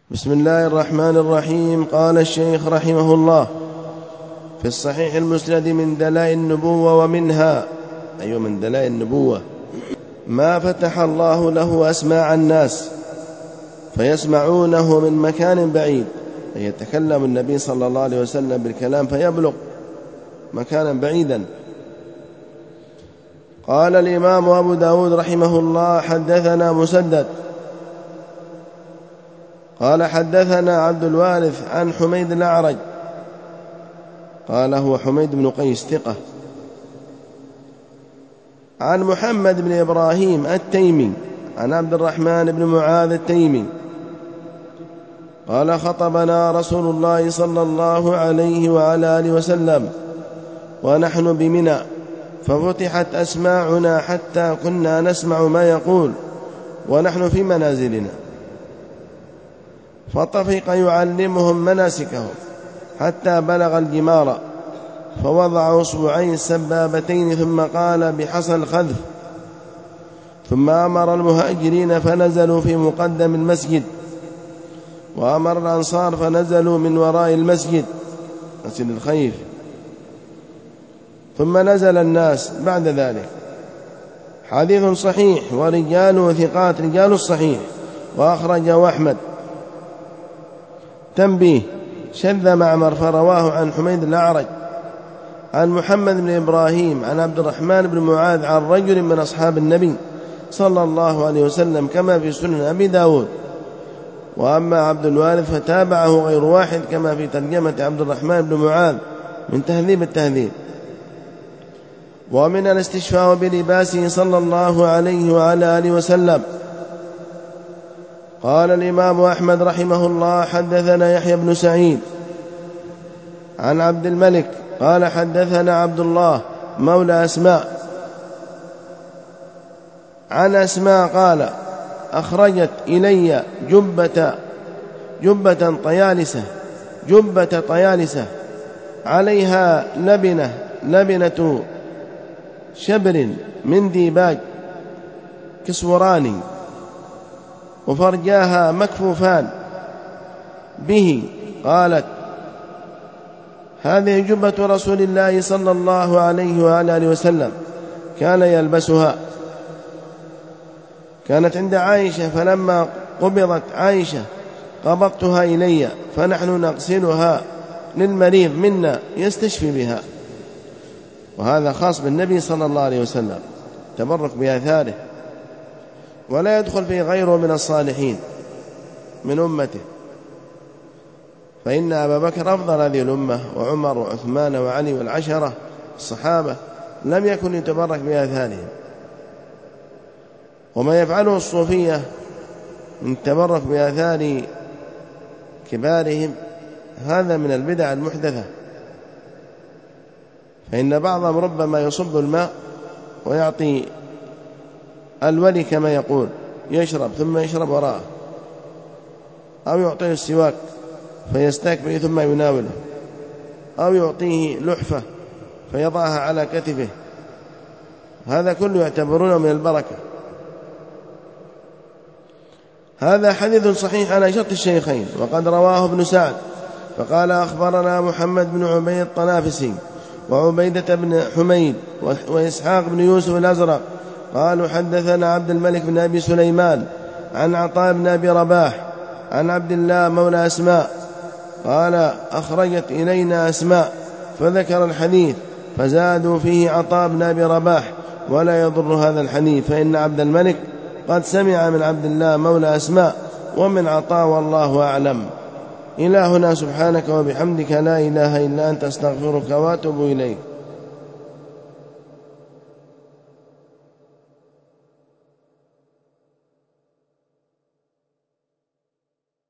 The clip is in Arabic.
بسم الله الرحمن الرحيم. قال الشيخ رحمه الله في الصحيح المسند من دلائل النبوة، ومنها من دلائل النبوة ما فتح الله له أسماع الناس فيسمعونه من مكان بعيد، يتكلم النبي صلى الله عليه وسلم بالكلام فيبلغ مكانا بعيدا. قال الإمام أبو داود رحمه الله حدثنا مسدد قال حدثنا عبد الوارث عن حميد الأعرج قال هو حميد بن قيس ثقة، عن محمد بن إبراهيم التيمي عن عبد الرحمن بن معاذ التيمي قال خطبنا رسول الله صلى الله عليه وعلى آله وسلم ونحن بمنى، ففتحت أسماعنا حتى كنا نسمع ما يقول ونحن في منازلنا، فطفق يعلمهم مناسكهم حتى بلغ الجمار، فوضع أصبعين السبابتين ثم قال بحصى الخذف، ثم أمر المهاجرين فنزلوا في مقدم المسجد، وأمر الأنصار فنزلوا من وراء المسجد مسجد الخيف، ثم نزل الناس بعد ذلك. حديث صحيح ورجاله ثقات، رجال الصحيح، وأخرجه أحمد. تنبيه: شذ معمر فرواه عن حميد الأعرج عن محمد بن إبراهيم عن عبد الرحمن بن معاذ عن رجل من أصحاب النبي صلى الله عليه وسلم كما في سنن أبي داود. وأما عبد الوارث فتابعه غير واحد كما في ترجمة عبد الرحمن بن معاذ من تهذيب التهذيب. ومن الاستشفاء بلباسه صلى الله عليه وعلى آله وسلم. قال الإمام أحمد رحمه الله حدثنا يحيى بن سعيد عن عبد الملك قال حدثنا عبد الله مولى أسماء عن أسماء قال أخرجت إلي جبة طيالسة عليها لبنة شبر من ديباج كسوراني، وفرجاها مكفوفان به. قالت هذه جبة رسول الله صلى الله عليه وآله وسلم كان يلبسها، كانت عند عائشة، فلما قبضت عائشة قبضتها إلي، فنحن نغسلها للمريض منا يستشفي بها. وهذا خاص بالنبي صلى الله عليه وسلم، تبرك بآثاره، ولا يدخل فيه غيره من الصالحين من أمته، فإن أبا بكر أفضل هذه الأمة، وعمر وعثمان وعلي والعشرة الصحابة لم يكن يتبرك بآثارهم. وما يفعله الصوفية من التبرك بآثار كبارهم هذا من البدع المحدثة، فإن بعضهم ربما يصب الماء ويعطي الولي كما يقول يشرب ثم يشرب وراءه، أو يعطيه السواك فيستاك به ثم يناوله، أو يعطيه لحفة فيضعها على كتفه، هذا كله يعتبرونه من البركة. هذا حديث صحيح على شرط الشيخين، وقد رواه ابن سعد فقال أخبرنا محمد بن عبيد الطنافسي وعبيدة بن حميد وإسحاق بن يوسف الأزرق قالوا حدثنا عبد الملك بن أبي سليمان عن عطاء بن أبي رباح عن عبد الله مولى أسماء قال أخرجت إلينا أسماء، فذكر الحديث فزادوا فيه عطاء بن أبي رباح، ولا يضر هذا الحديث، فإن عبد الملك قد سمع من عبد الله مولى أسماء ومن عطاء، والله أعلم. إلى هنا، سبحانك وبحمدك لا إله إلا أنت، أستغفرك وأتوب إليك.